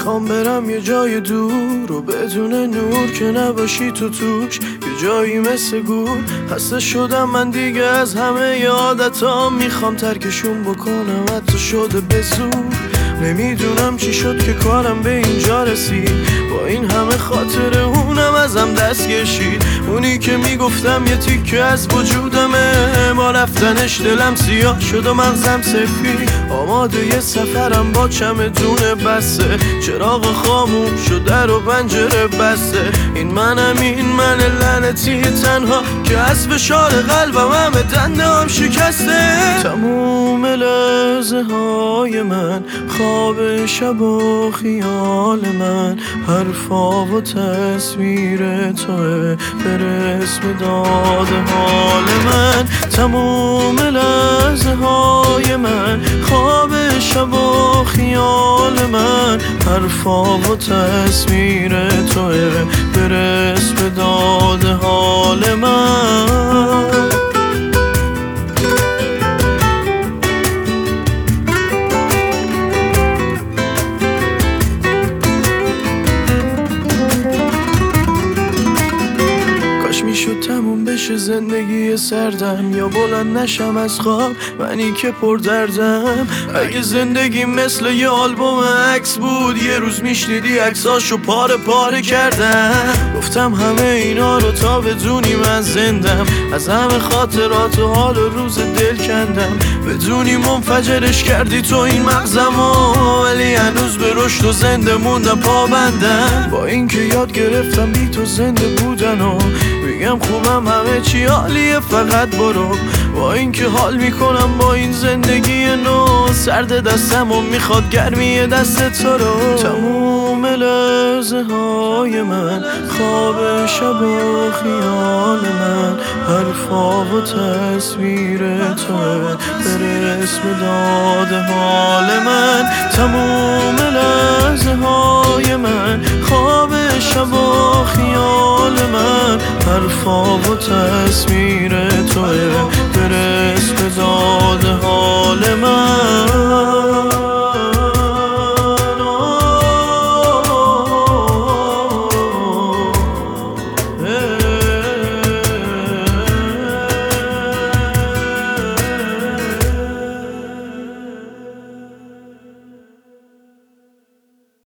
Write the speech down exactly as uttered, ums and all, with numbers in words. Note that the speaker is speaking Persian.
میخوام برم یه جای دور و بدون نور که نباشی تو توش، یه جایی مثل گور. خسته شدم من دیگه از همه عادتام، میخوام ترکشون بکنم حتی شده به زور. نمیدونم چی شد که کارم به اینجا رسید، با این همه خاطره اونم ازم دست کشید. اونی که میگفتم یه تیکه از وجودمه، با رفتنش دلم سیاه شد و مغزم سفید. آماده یه سفرم با چمدون بسته، چراغ خاموش شد در و پنجره بسته. این منم این من لعنتی تنها که از فشار قلبم همه دنده هم شکسته. تموم لحظه های من خواب شب و خیال من، حرفا و تصویر توه برس به داد حال من. تموم لحظه های من خواب شب و خیال من، حرفا و تصویر توه برس به داد حال من. میشد تموم بشه زندگی سردم، یا بلند نشم از خواب منی که پر دردم. اگه زندگی مثل یه آلبوم عکس بود، یه روز میشنیدی عکساشو پاره پاره کردم. گفتم همه اینا رو تا بدونی من زندم، از همه خاطرات و حال و روز دل کندم. بدونی منفجرش کردی تو این مغزمو، ولی هنوز به رشد و زنده موندم پابندم. با اینکه یاد گرفتم بی تو زنده بودن و میگم خوبم همه چی حالیه فقط برو. با اینکه حال میکنم با این زندگی نو، سرد دستم و میخواد گرمی دست تو رو. تموم لحظه های من خواب شب و خیال من، حرفا و تصویر توه برس به داد حال من. تموم لحظه های من خواب شب و خیال من، حرفا و تصویر توه برس به داد حال من.